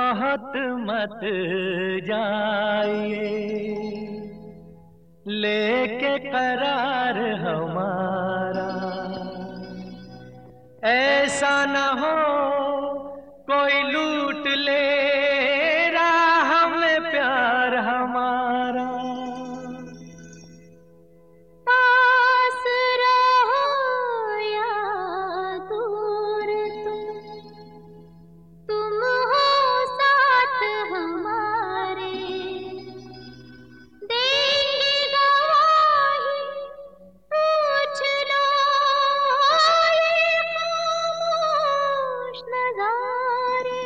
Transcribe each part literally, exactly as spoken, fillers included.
बहुत मत जाइए, लेके करार हमारा। ऐसा न हो कोई लूट ले राह में प्यार हमारा। पास रहो या दूर तुम, तुम हो साथ हमारे। देंगे गवाही पूछ लो ये खामोश नज़ारे।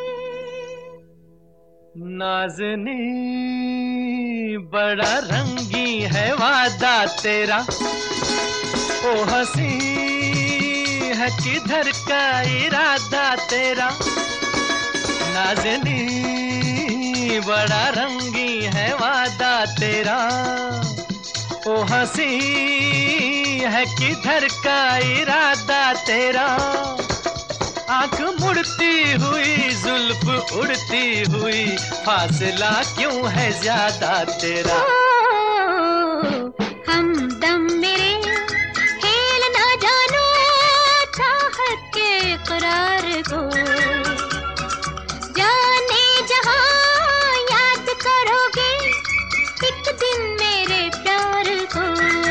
नाज़नी बड़ा रंगी है वादा तेरा, ओ हंसी है किधर का इरादा तेरा। नाज़नी बड़ा रंगी है वादा तेरा, ओ हंसी है किधर का इरादा तेरा। आंख मुड़ती हुई जुल्फ उड़ती हुई, फासला क्यों है ज्यादा तेरा। हमदम मेरे खेल ना जानो चाहत के इकरार को। जाने जहां याद करोगे एक दिन मेरे प्यार को।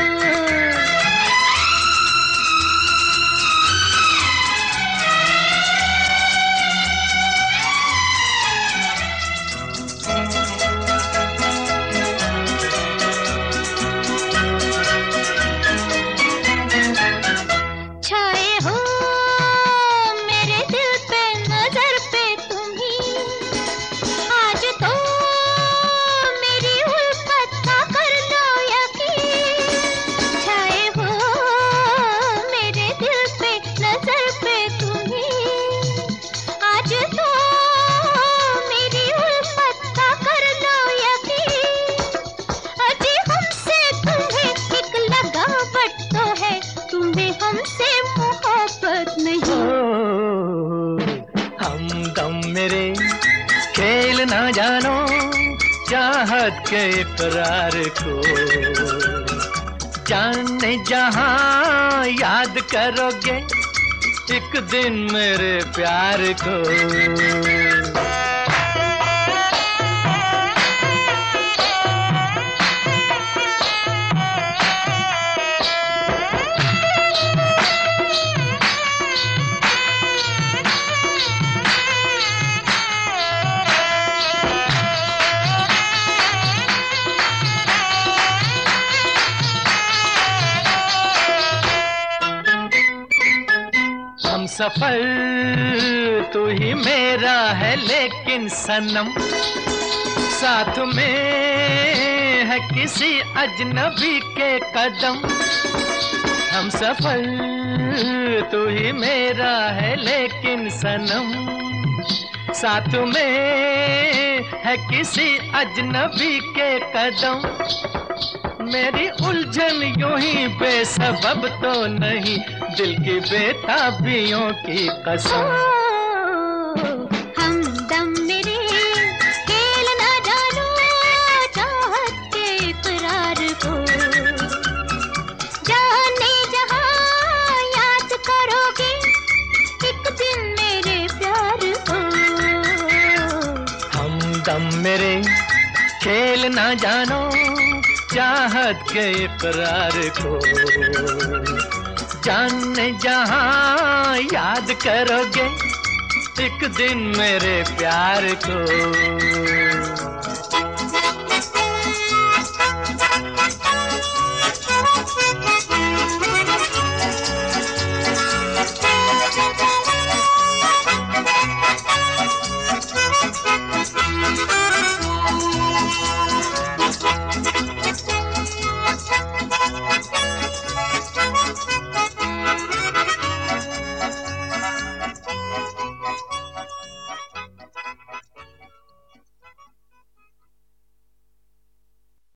हमदम मेरे खेल ना जानो चाहत के इकरार को। जाने जहां याद करोगे एक दिन मेरे प्यार को। सफर तू ही मेरा है लेकिन सनम, साथ में है किसी अजनबी के कदम। हम सफर तू ही मेरा है लेकिन सनम, साथ में है किसी अजनबी के कदम। मेरी उलझन यूं ही बेसबब तो नहीं, दिल की बेताबियों की कसम। हमदम मेरे खेल ना जानो चाहत के इकरार को। जाने जहां याद करोगे एक दिन मेरे प्यार को। हमदम मेरे खेल ना जानो चाहत के इकरार को। जाने जहां याद करोगे एक दिन मेरे प्यार को।